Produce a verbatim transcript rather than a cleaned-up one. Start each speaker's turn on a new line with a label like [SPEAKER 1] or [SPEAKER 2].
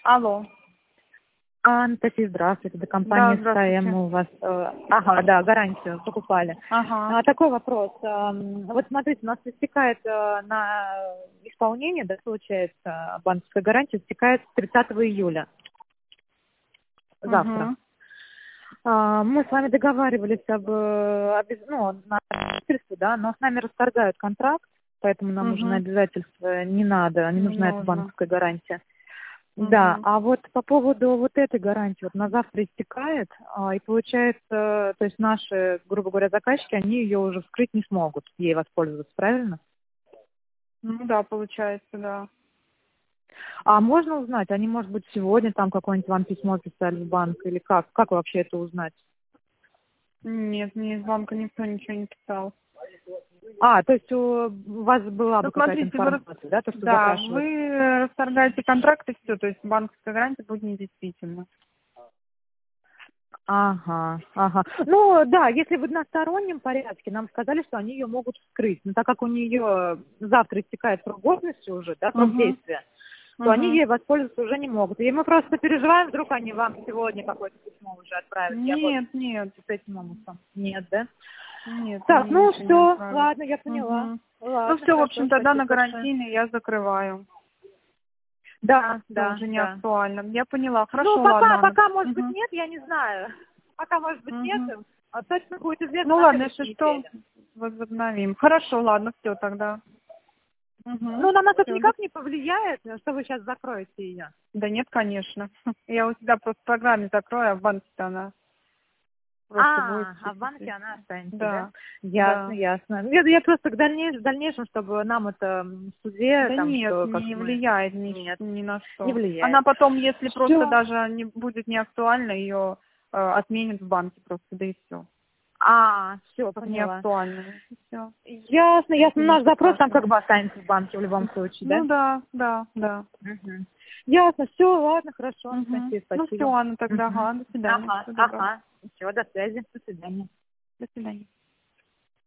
[SPEAKER 1] Алло.
[SPEAKER 2] Анастасия, здравствуйте. Это
[SPEAKER 1] Да,
[SPEAKER 2] компания
[SPEAKER 1] здравствуйте.
[SPEAKER 2] СКМ у вас. э, Ага, да, гарантию покупали.
[SPEAKER 1] Ага.
[SPEAKER 2] А, такой вопрос. Ам, Вот смотрите, у нас истекает э, на исполнение, да, получается, банковская гарантия истекает тридцатого июля, завтра.
[SPEAKER 1] Угу.
[SPEAKER 2] А, Мы с вами договаривались об, э, обяз- ну, на обязательстве, да, но с нами расторгают контракт, поэтому нам уже на
[SPEAKER 1] Угу.
[SPEAKER 2] обязательства не надо, не
[SPEAKER 1] Не
[SPEAKER 2] нужна эта
[SPEAKER 1] нужно.
[SPEAKER 2] банковская гарантия. Да,
[SPEAKER 1] Угу.
[SPEAKER 2] а вот по поводу вот этой гарантии, вот на завтра истекает, а, и получается, то есть наши, грубо говоря, заказчики, они ее уже вскрыть не смогут, ей воспользоваться, правильно?
[SPEAKER 1] Ну да, получается, да.
[SPEAKER 2] А можно узнать, они, может быть, сегодня там какое-нибудь вам письмо писали в банк, или как? Как вообще это узнать?
[SPEAKER 1] Нет, мне из банка никто ничего не писал.
[SPEAKER 2] А, то есть у у вас была
[SPEAKER 1] Ну,
[SPEAKER 2] бы какая-то
[SPEAKER 1] смотрите, вы, рас-
[SPEAKER 2] информация, да, то, что
[SPEAKER 1] да,
[SPEAKER 2] запрашивают?
[SPEAKER 1] вы расторгаете контракт и все, то есть банковская гарантия будет недействительна.
[SPEAKER 2] Ага, ага. Ну, да, если в одностороннем порядке, нам сказали, что они ее могут вскрыть. Но так как у нее завтра истекает срок годности уже, да, срок
[SPEAKER 1] Угу.
[SPEAKER 2] действия, то они
[SPEAKER 1] Угу.
[SPEAKER 2] ей воспользоваться уже не могут. И мы просто переживаем, вдруг они вам сегодня какое-то письмо уже отправят. Я вот
[SPEAKER 1] Нет, нет,
[SPEAKER 2] с этим моментом. Нет, да?
[SPEAKER 1] нет,
[SPEAKER 2] Так,
[SPEAKER 1] мне
[SPEAKER 2] ну
[SPEAKER 1] ничего не
[SPEAKER 2] все,
[SPEAKER 1] отправят.
[SPEAKER 2] ладно, я поняла.
[SPEAKER 1] Угу. Ну
[SPEAKER 2] Ладно,
[SPEAKER 1] все, в
[SPEAKER 2] хорошо,
[SPEAKER 1] общем, тогда
[SPEAKER 2] спасибо
[SPEAKER 1] на
[SPEAKER 2] большое.
[SPEAKER 1] гарантийный я закрываю.
[SPEAKER 2] Да,
[SPEAKER 1] Это
[SPEAKER 2] да,
[SPEAKER 1] уже не
[SPEAKER 2] да.
[SPEAKER 1] актуально. Я поняла.
[SPEAKER 2] Ну,
[SPEAKER 1] Хорошо,
[SPEAKER 2] пока,
[SPEAKER 1] ладно, Анна.
[SPEAKER 2] пока, может быть,
[SPEAKER 1] Угу.
[SPEAKER 2] нет, я не знаю. Пока, может быть, нет.
[SPEAKER 1] Угу.
[SPEAKER 2] А точно будет известно
[SPEAKER 1] Ну
[SPEAKER 2] на
[SPEAKER 1] ладно,
[SPEAKER 2] следующей
[SPEAKER 1] если что,
[SPEAKER 2] неделе.
[SPEAKER 1] возобновим. Хорошо, ладно, все тогда.
[SPEAKER 2] Ну,
[SPEAKER 1] Угу.
[SPEAKER 2] на нас это
[SPEAKER 1] Все, до...
[SPEAKER 2] никак не повлияет, что вы сейчас закроете ее.
[SPEAKER 1] Да нет, конечно. Я у тебя просто в программе закрою, а в банке-то она просто будет
[SPEAKER 2] А, а в банке
[SPEAKER 1] присутствовать.
[SPEAKER 2] она останется, да?
[SPEAKER 1] Да,
[SPEAKER 2] Ясно,
[SPEAKER 1] да.
[SPEAKER 2] ясно. Я, я просто к дальнейшему, в дальнейшем, чтобы нам это м, в суде,
[SPEAKER 1] Да
[SPEAKER 2] там,
[SPEAKER 1] нет,
[SPEAKER 2] что как
[SPEAKER 1] не
[SPEAKER 2] мы...
[SPEAKER 1] влияет ни,
[SPEAKER 2] Нет,
[SPEAKER 1] ни на
[SPEAKER 2] не
[SPEAKER 1] что. Она
[SPEAKER 2] влияет.
[SPEAKER 1] потом, если просто
[SPEAKER 2] Все.
[SPEAKER 1] даже не будет не актуальна, ее э, отменят в банке просто, да и все.
[SPEAKER 2] А, все,
[SPEAKER 1] Как не
[SPEAKER 2] поняла.
[SPEAKER 1] актуальную. Все.
[SPEAKER 2] Ясно, ясно. Наш
[SPEAKER 1] Ничего
[SPEAKER 2] запрос там как
[SPEAKER 1] страшного.
[SPEAKER 2] бы останется в банке в любом случае, да?
[SPEAKER 1] Ну да, да, да.
[SPEAKER 2] Мгм. Ясно, все, ладно, хорошо,
[SPEAKER 1] Угу.
[SPEAKER 2] Анастасия,
[SPEAKER 1] Ну все,
[SPEAKER 2] спасибо.
[SPEAKER 1] Анна, тогда,
[SPEAKER 2] Мгм.
[SPEAKER 1] ага, до свидания.
[SPEAKER 2] Ага,
[SPEAKER 1] Всего доброго.
[SPEAKER 2] ага. Все, до связи, до свидания.
[SPEAKER 1] До свидания.